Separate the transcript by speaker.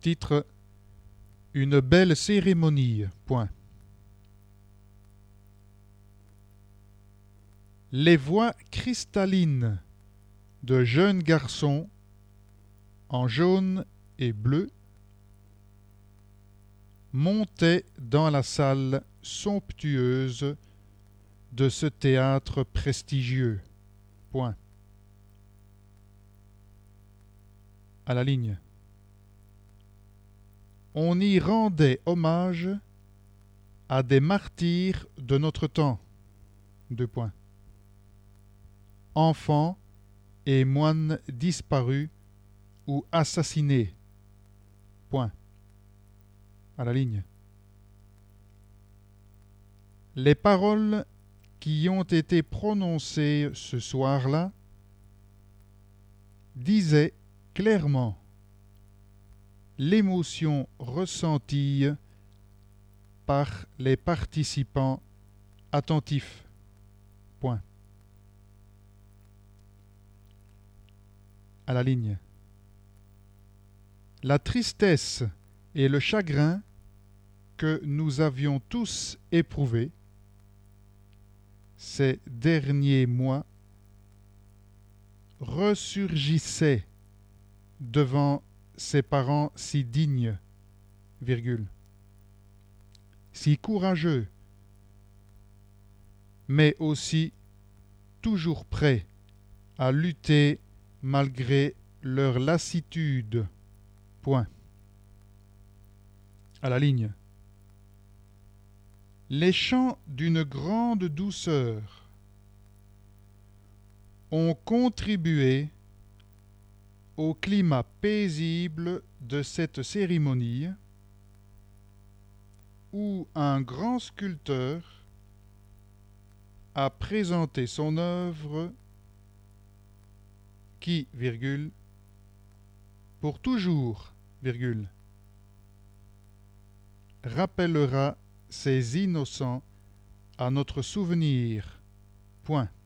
Speaker 1: Titre: Une belle cérémonie. Point. Les voix cristallines de jeunes garçons en jaune et bleu montaient dans la salle somptueuse de ce théâtre prestigieux. Point. À la ligne. On y rendait hommage à des martyrs de notre temps. Deux points. Enfants et moines disparus ou assassinés. Point. À la ligne. Les paroles qui ont été prononcées ce soir-là disaient clairement l'émotion ressentie par les participants attentifs. Point. À la ligne. La tristesse et le chagrin que nous avions tous éprouvés ces derniers mois ressurgissaient devant ces parents si dignes, virgule, si courageux, mais aussi toujours prêts à lutter malgré leur lassitude. Point. À la ligne. Les chants d'une grande douceur ont contribué au climat paisible de cette cérémonie où un grand sculpteur a présenté son œuvre qui, virgule, pour toujours, virgule, rappellera ces innocents à notre souvenir. Point.